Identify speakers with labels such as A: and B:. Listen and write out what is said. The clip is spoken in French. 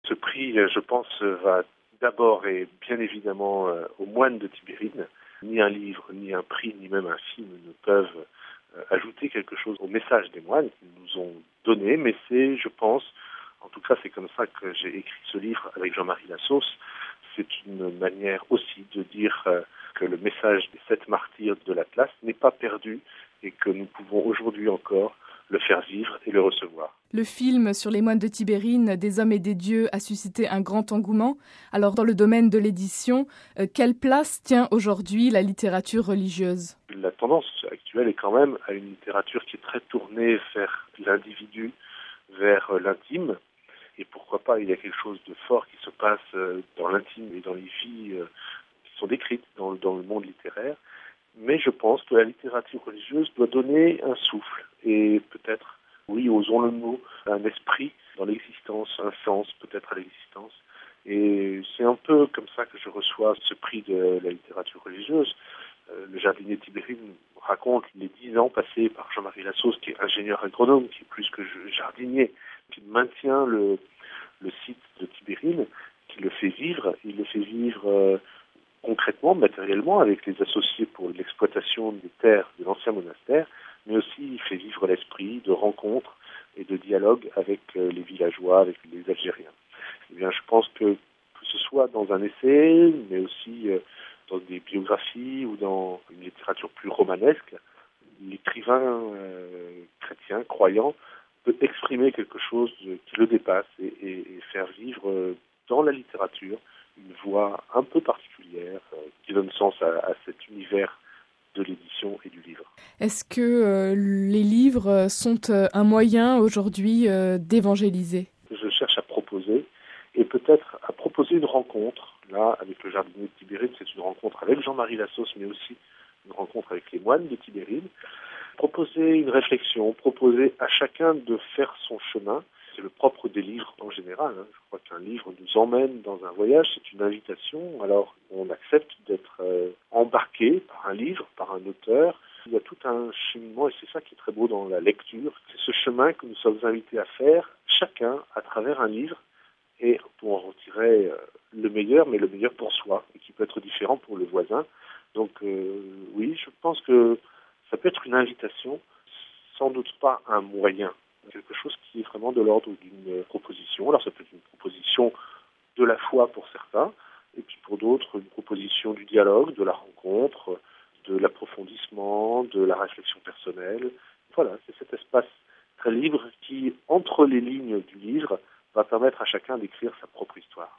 A: Ce prix, je pense, va d'abord et bien évidemment aux moines de Tibérine. Ni un livre, ni un prix, ni même un film ne peuvent ajouter quelque chose au message des moines qu'ils nous ont donné, mais c'est, je pense, en tout cas c'est comme ça que j'ai écrit ce livre avec Jean-Marie Lassos, c'est une manière aussi de dire que le message des 7 martyrs de l'Atlas n'est pas perdu et que nous pouvons aujourd'hui encore le faire vivre et le recevoir.
B: Le film sur les moines de Tibérine, des hommes et des dieux, a suscité un grand engouement. Alors, dans le domaine de l'édition, quelle place tient aujourd'hui la littérature religieuse ?
A: La tendance actuelle est quand même à une littérature qui est très tournée vers l'individu, vers l'intime. Et pourquoi pas, il y a quelque chose de fort qui se passe dans l'intime et dans les vies qui sont décrites dans le monde littéraire. Mais je pense que la littérature religieuse doit donner un souffle et peut-être, oui, osons le mot, un esprit dans l'existence, un sens peut-être à l'existence. Et c'est un peu comme ça que je reçois ce prix de la littérature religieuse. Le jardinier Tibérine raconte les 10 ans passés par Jean-Marie Lassos, qui est ingénieur agronome, qui est plus que jardinier, qui maintient le site de Tibérine, qui le fait vivre. Il le fait vivre concrètement, matériellement, avec les associés pour l'exploitation des terres de l'ancien monastère, mais aussi il fait vivre l'esprit de rencontres et de dialogue avec les villageois, avec les Algériens. Eh bien, je pense que ce soit dans un essai, mais aussi dans des biographies ou dans une littérature plus romanesque, l'écrivain chrétien, croyant, peut exprimer quelque chose qui le dépasse et faire vivre dans la littérature une voix un peu particulière qui donne sens à cet univers de l'édition et du livre.
B: Est-ce que les livres sont un moyen aujourd'hui d'évangéliser ?
A: Je cherche à proposer et peut-être à proposer une rencontre. Là, avec le jardinier de Tibérine, c'est une rencontre avec Jean-Marie Lassos, mais aussi une rencontre avec les moines de Tibérine. Proposer une réflexion, proposer à chacun de faire son chemin. C'est le propre des livres en général. Je crois qu'un livre nous emmène dans un voyage, c'est une invitation. Alors on accepte d'être embarqué par un livre, par un auteur. Il y a tout un cheminement et c'est ça qui est très beau dans la lecture. C'est ce chemin que nous sommes invités à faire, chacun à travers un livre, et pour en retirer le meilleur, mais le meilleur pour soi, et qui peut être différent pour le voisin. Donc oui, je pense que ça peut être une invitation, sans doute pas un moyen. Quelque chose qui est vraiment de l'ordre d'une proposition. Alors ça peut être une proposition de la foi pour certains, et puis pour d'autres, une proposition du dialogue, de la rencontre, de l'approfondissement, de la réflexion personnelle. Voilà, c'est cet espace très libre qui, entre les lignes du livre, va permettre à chacun d'écrire sa propre histoire.